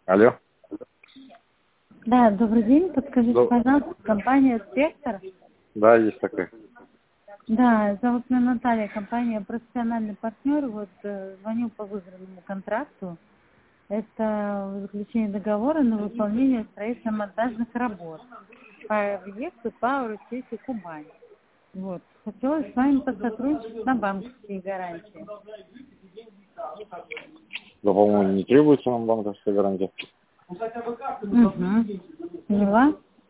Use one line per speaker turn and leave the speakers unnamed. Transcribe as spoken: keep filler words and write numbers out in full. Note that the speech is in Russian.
Алло.
Да, добрый день. Подскажите,
Доб-
пожалуйста, компания «Спектр».
Да, есть такой.
Да, зовут меня Наталья, компания «Профессиональный партнер». Вот э, звоню по выигранному контракту. Это заключение договора на выполнение строительно-монтажных работ по объекту Power City Кубань. Вот. Хотелось с вами посотрудничать на банковские гарантии.
Да, по-моему, не требуется нам банковская гарантия.
Угу. Поняла?